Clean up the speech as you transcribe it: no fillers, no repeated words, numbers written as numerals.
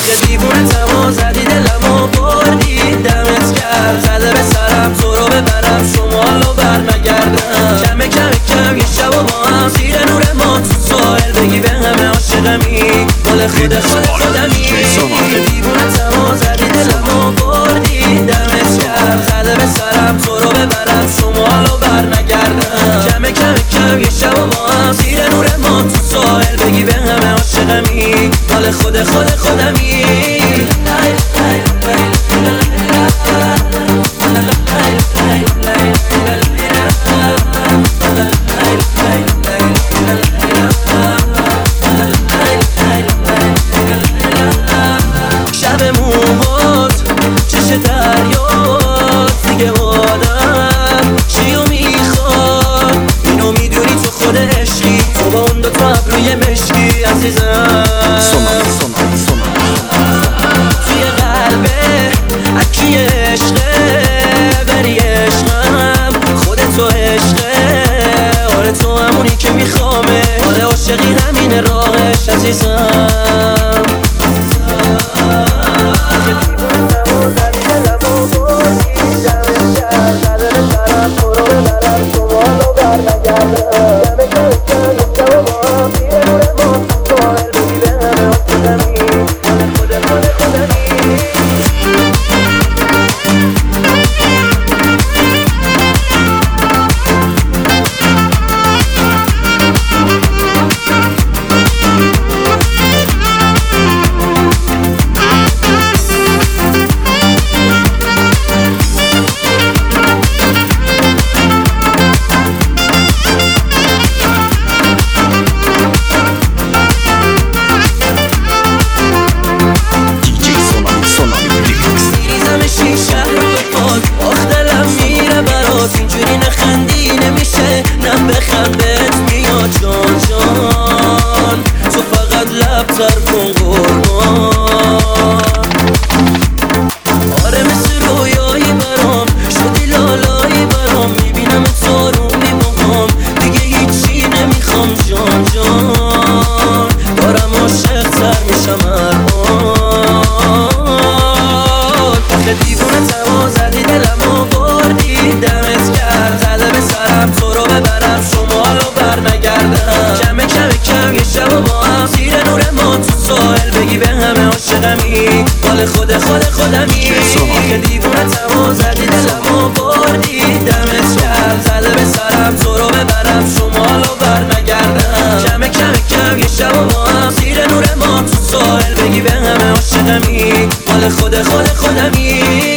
آخه دیوونه تمام زدی دلمو بردی دمت کرد زده به سرم تو رو ببرم شمالو برنگردم کم کم کم یه شب و با هم زیر نور ما تو ساحل بگی به همه عاشقمی مال خودمی آخه دیوونه تمام زدی دلمو بردی دمت کرد زده به سرم تو رو ببرم شمالو برنگردم کم کم کم یه شب و با هم زیر نور ما تو ساحل بگی به همه عاشقمی مال خودمی شب موهات چش دریات دیگه آدم چیو میخواد اینو میدونی تو خود عشقی تو با اون دوتا ابروی مشکی عزیزم توی قلبه اکی عشقه بری عشقم خودتو عشقه آره تو همونی که میخوامه آره عاشقی همین راهش عزیزم اینجوری نخندی نمیشه نه بخند بهت میاد جان جان تو فقط لب تر کن قربان آره مثل رویایی برام شدی لالایی برام میبینم تو رو میبام دیگه هیچی نمیخوام جان جان دارم عاشق تر میشم الان آخه دیوونه تمام زدی دلمو بردی دمت کرد زده به سرم تو رو ببرم شمالو برنگردم کم کم کم یه شب و با هم زیر نور ما تو ساحل بگی به همه عاشقمی مال خودمی آخه دیوونه تمام زدی دلمو بردی دمت کرد زده به سرم تو رو ببرم شمالو برنگردم کم کم کم یه شب و با هم زیر نور ما تو ساحل بگی به همه عاشقمی مال خودمی